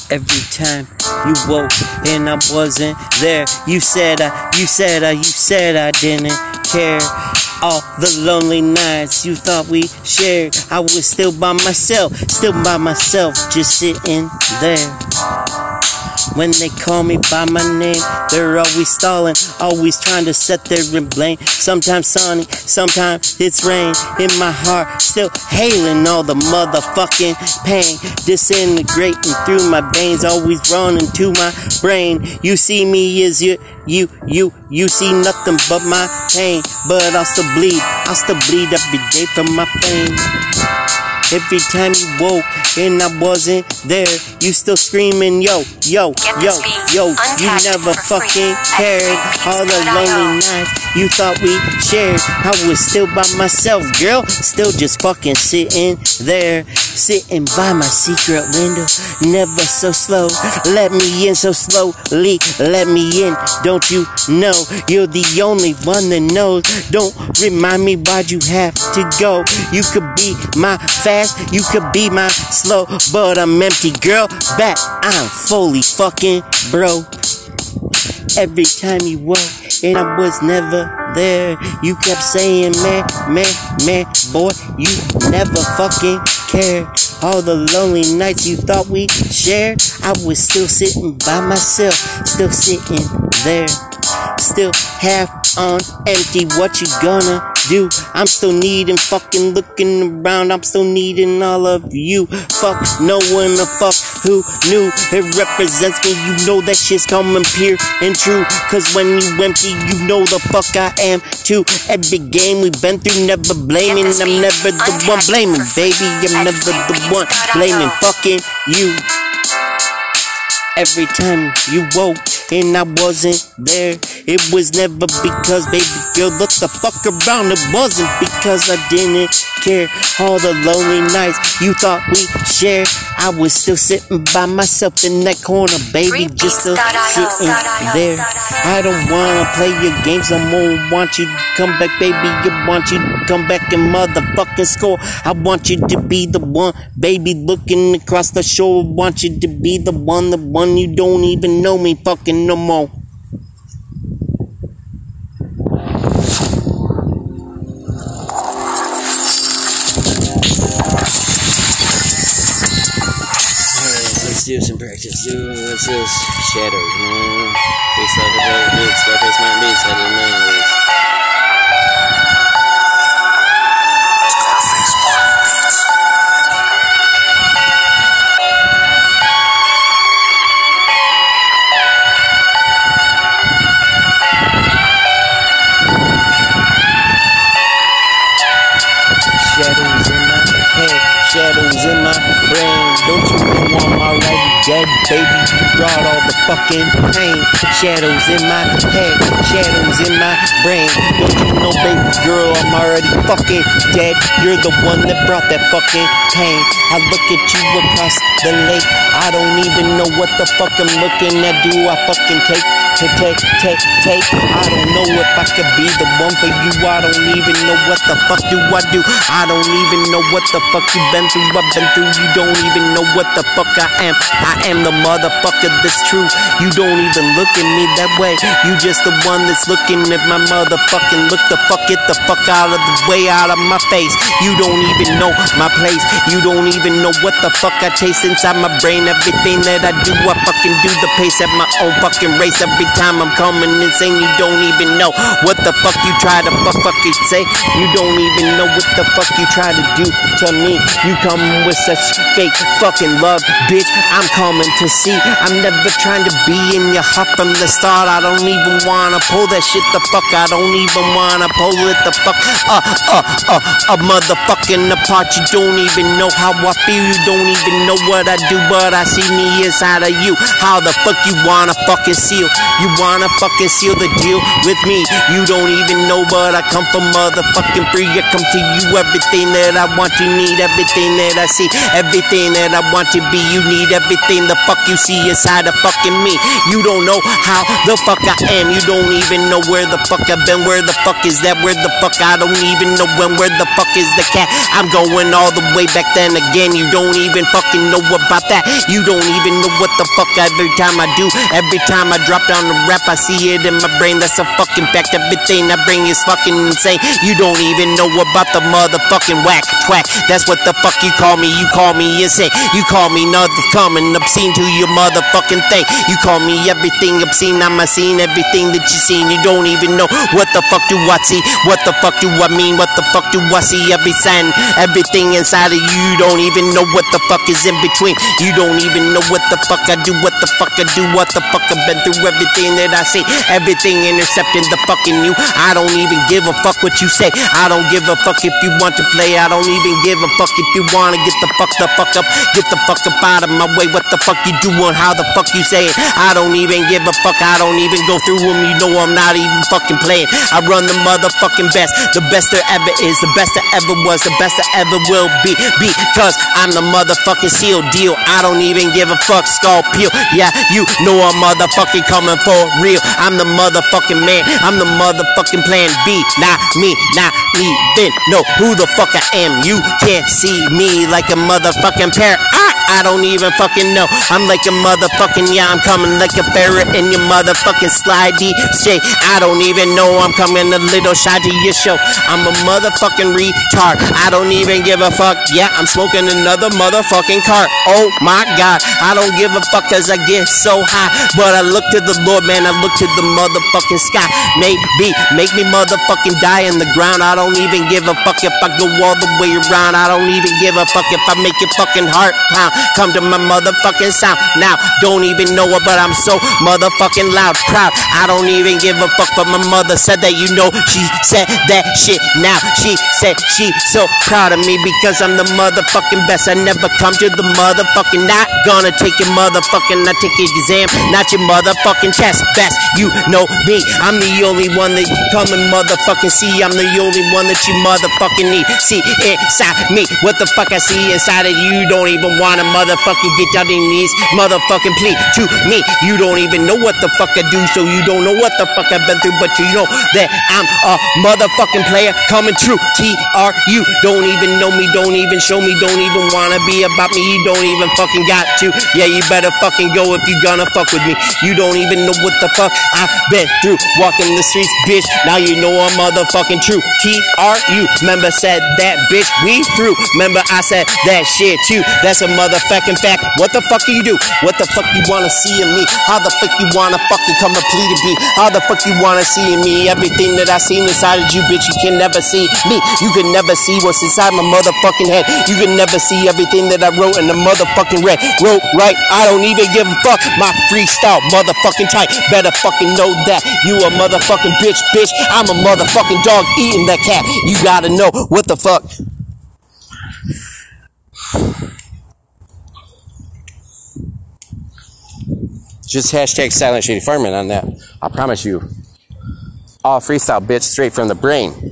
Every time you woke and I wasn't there, you said I didn't care. All the lonely nights you thought we shared, I was still by myself, just sitting there. When they call me by my name, they're always stalling, always trying to set their blame. Sometimes sunny, sometimes it's rain. In my heart, still hailing all the motherfucking pain, disintegrating through my veins, always running to my brain. You see me as you see nothing but my pain, but I'll still bleed every day from my pain. Every time you woke and I wasn't there, you still screaming, yo, you never fucking cared. All the lonely nights you thought we shared, I was still by myself, girl, still just fucking sitting there, sitting by my secret window, never so slow, let me in so slowly, let me in, don't you know, you're the only one that knows, don't remind me why'd you have to go, you could be my fast, you could be my slow, but I'm empty, girl, back, I'm fully fucking broke. Every time you woke and I was never there, you kept saying, man, boy, you never fucking cared. All the lonely nights you thought we shared, I was still sitting by myself, still sitting there, still half on empty. What you gonna do? I'm still needing, fucking looking around, I'm still needing all of you. Fuck no one the fuck who knew it represents me. You know that shit's coming pure and true, cause when you empty, you know the fuck I am too. Every game we've been through, never blaming, I'm never the one blaming, baby, I'm never the one blaming, fucking you. Every time you woke and I wasn't there, it was never because, baby girl, look the fuck around, it wasn't because I didn't care. All the lonely nights you thought we shared, I was still sitting by myself in that corner, baby, just still sitting there. I don't wanna play your games no more, want you to come back, baby, I want you to come back and motherfucking score. I want you to be the one, baby, looking across the shore, I want you to be the one you don't even know me fucking no more. Let's do some practice. What's this? Shadows, man. Face like a dog, bitch. Scarface my bitch. I didn't know this. Shadows in my head, shadows in my brain. Don't you know I'm already dead, baby? You brought all the fucking pain. Shadows in my head, shadows in my brain. Don't you know, baby girl, I'm already fucking dead. You're the one that brought that fucking pain. I look at you across the lake, I don't even know what the fuck I'm looking at. Do I fucking take? I don't know if I could be the one for you. I don't even know what the fuck do I do. I don't even know what the fuck you've been through. I've been through. You don't even know what the fuck I am. I am the motherfucker that's true. You don't even look at me that way. You just the one that's looking at my motherfucking look. The fuck, get the fuck out of the way, out of my face. You don't even know my place. You don't even know what the fuck I taste inside my brain. Everything that I do, I fucking do the pace at my own fucking race. Every time I'm coming insane, you don't even know what the fuck you try to fucking say. You don't even know what the fuck you try to do to me. You coming with such fake fucking love, bitch. I'm coming to see. I'm never trying to be in your heart from the start. I don't even wanna pull that shit the fuck. I don't even wanna pull it the fuck motherfucking apart. You don't even know how I feel. You don't even know what I do, but I see me inside of you. How the fuck you wanna fucking seal? You wanna fucking seal the deal with me? You don't even know, but I come from motherfucking free. I come to you, everything that I want, you need everything that I see, everything that I want to be. You need everything the fuck you see inside of fucking me. You don't know how the fuck I am. You don't even know where the fuck I've been. Where the fuck is that? where the fuck, I don't even know when, where the fuck is the cat? I'm going all the way back then again, you don't even fucking know about that. You don't even know what the fuck every time I do. Every time I drop down the rap, I see it in my brain, that's a fucking fact. Everything I bring is fucking insane. You don't even know about the motherfucking whack twhack. That's what the fuck you call me. You call me insane. You call me nothing coming obscene to your motherfucking thing. You call me everything obscene. I'm a scene, everything that you seen. You don't even know what the fuck do I see. What the fuck do I mean? What the fuck do I see? Every sign, everything inside of you. You don't even know what the fuck is in between. You don't even know what the fuck I do. What the fuck I do. What the fuck I've been through. Everything that I see. Everything intercepting the fucking you. I don't even give a fuck what you say. I don't give a fuck if you want to play. I don't even give a fuck if you wanna get the fuck up. Get the fuck up out of my way. What the fuck you doing? How the fuck you say it? I don't even give a fuck. I don't even go through them. You know I'm not even fucking playing. I run the motherfucking best. The best there ever is. The best there ever was. The best there ever will be. Because I'm the motherfucking seal deal. I don't even give a fuck. Skull peel. Yeah, you know I'm motherfucking coming for real. I'm the motherfucking man. I'm the motherfucking plan B. Not me. Not even know who the fuck I am. You can't see me like a motherfucking parrot. I don't even fucking know. I'm like a motherfucking, yeah, I'm coming like a ferret in your motherfucking slide DJ. I don't even know I'm coming a little shy to your show. I'm a motherfucking retard. I don't even give a fuck. Yeah, I'm smoking another motherfucking cart. Oh my god, I don't give a fuck cause I get so high. But I look to the Lord, man, I look to the motherfucking sky. Maybe, make me motherfucking die in the ground. I don't even give a fuck if I go all the way around. I don't even give a fuck if I make your fucking heart pound. Come to my motherfucking sound. Now, don't even know it, but I'm so motherfucking loud, proud. I don't even give a fuck, but my mother said that, you know, she said that shit. Now, she said she so proud of me because I'm the motherfucking best. I never come to the motherfucking, not gonna take your motherfucking, not take your exam, not your motherfucking test. Best, you know me. I'm the only one that you come and motherfucking see. I'm the only one that you motherfucking need. See inside me, what the fuck I see inside of you. Don't even wanna motherfucking get down your knees, motherfucking plead to me. You don't even know what the fuck I do, so you don't know what the fuck I've been through, but you know that I'm a motherfucking player coming true. TRU, don't even know me, don't even show me, don't even wanna be about me. You don't even fucking got to. Yeah, you better fucking go if you gonna fuck with me. You don't even know what the fuck I've been through, walking the streets, bitch. Now you know I'm motherfucking true. TRU, remember said that bitch we through. Remember I said that shit too. That's a motherfucking fact. What the fuck do you do? What the fuck you wanna see in me? How the fuck you wanna fucking come and plead to be? How the fuck you wanna see in me? Everything that I seen inside of you, bitch, you can never see me. You can never see what's inside my motherfucking head. You can never see everything that I wrote in the motherfucking red. Wrote right, I don't even give a fuck. My freestyle motherfucking tight. Better fucking know that. You a motherfucking bitch. I'm a motherfucking dog eating that cat. You gotta know what the fuck. Just hashtag Silent Shady Farming on that. I promise you. All freestyle, bitch, straight from the brain.